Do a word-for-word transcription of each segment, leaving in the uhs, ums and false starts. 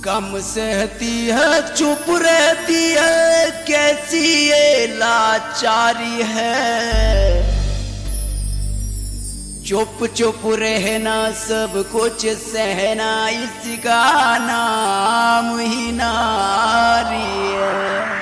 कम सहती है चुप रहती है, कैसी ये लाचारी है। चुप चुप रहना सब कुछ सहना, इसका नाम ही नारी है।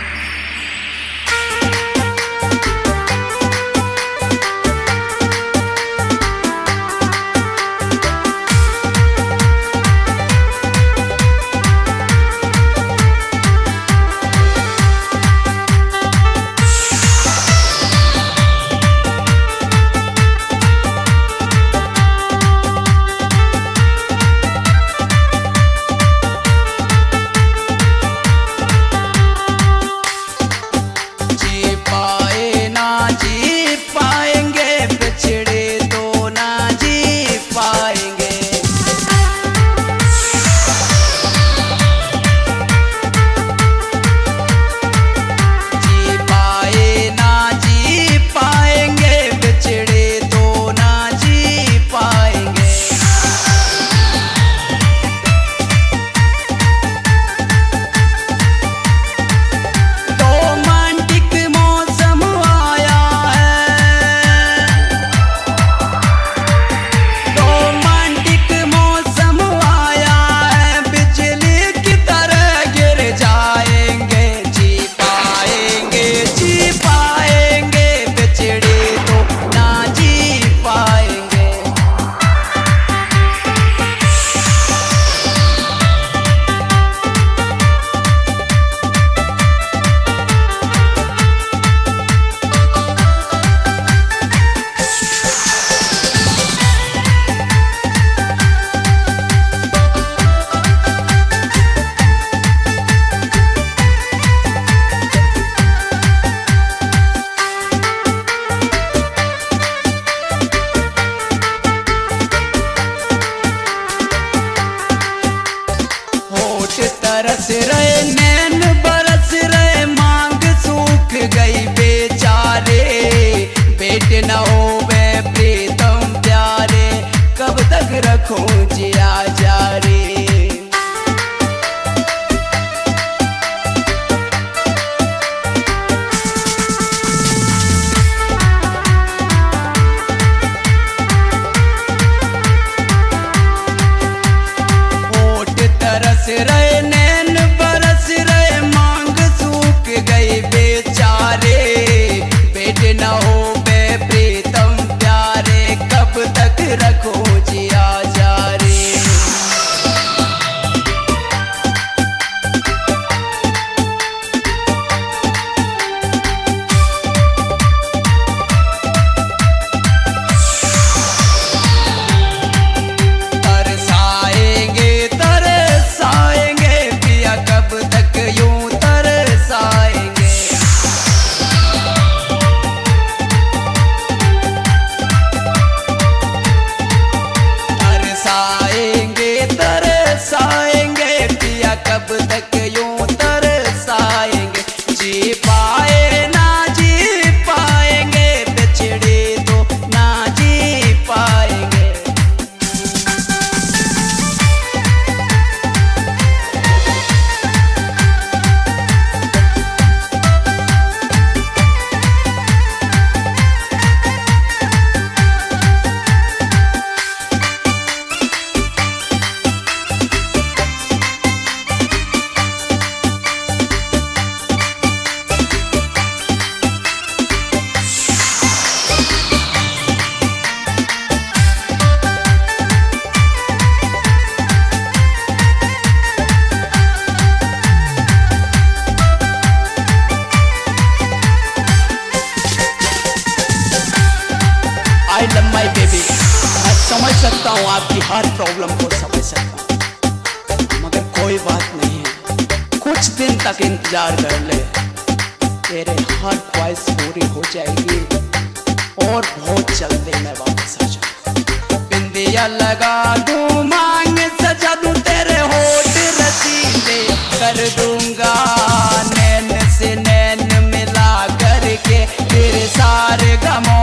तरस रहे नैन बरस रहे, मांग सूख गई बेचारे। बेटे न हो वे प्रीतम प्यारे, कब तक रखूं जिया जारे। होठ तरस रहे नैन बरस रहे, मांग सूख गई बेचारे। बेटे न हो बे प्रीतम प्यारे, कब तक रखो जिया जारे। तरसाएंगे तरसाएंगे पिया, कब तक यूं तरसाएंगे। तरसाएंगे तरसाएंगे पिया, कब तक यूं तरसाएंगे। जी पाए ना जी पाएंगे, बिछड़े तो ना जी पाएंगे। I love my baby, मैं समझ सकता हूँ आपकी हर प्रॉब्लम को समझ सकता हूँ, मगर कोई बात नहीं है। कुछ दिन तक इंतजार कर ले, तेरे हर ख्वाहिश पूरी हो जाएगी और बहुत जल्दी मैं वापस आ जाऊंगा। बिंदिया लगा दूं, मांग सजा दूं, तेरे होठ रसीले कर दूंगा। नैन से नैन मिला करके तेरे सारे गमों